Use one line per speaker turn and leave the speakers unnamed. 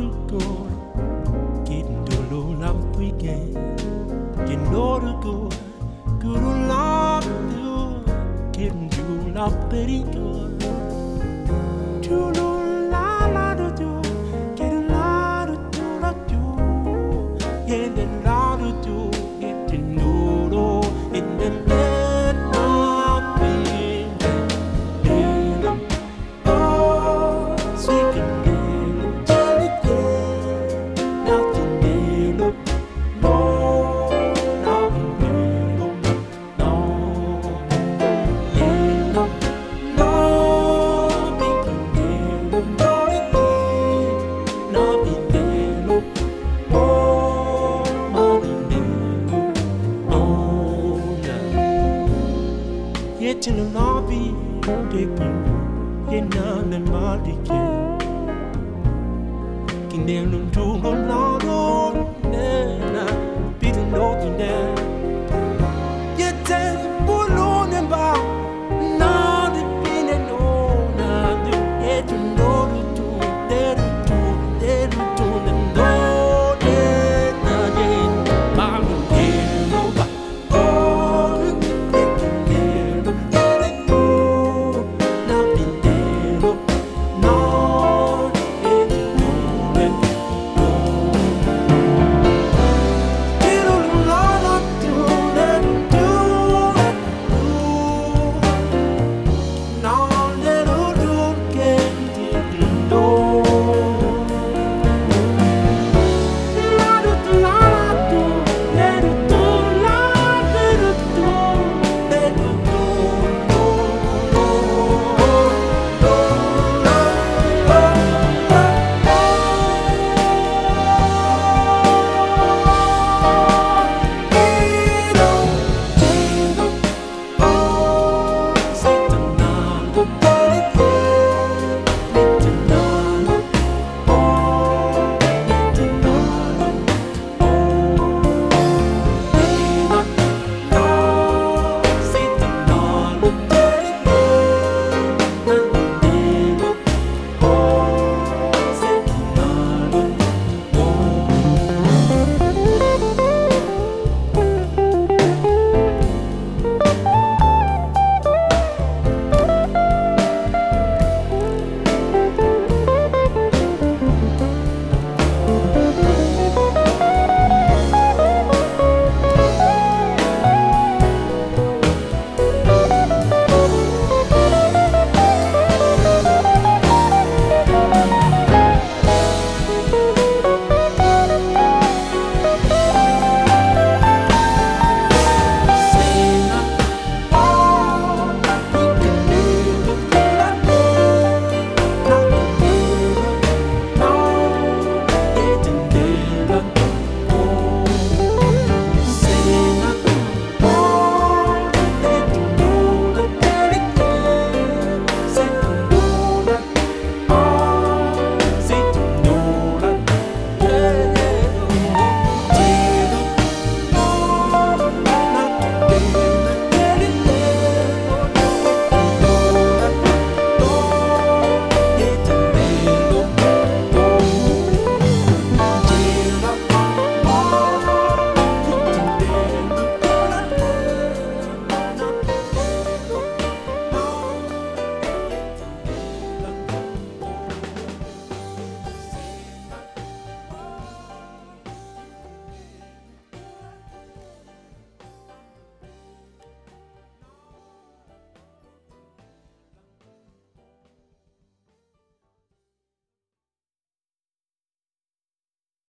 to go. Getting to low love weekend. You know to go. Good love to getting to love very good. To la la to do. Getting la to do la do. Yeah, the la to do. Getting no in the let not be. In the lobby, taking in the Maldives. Can they look to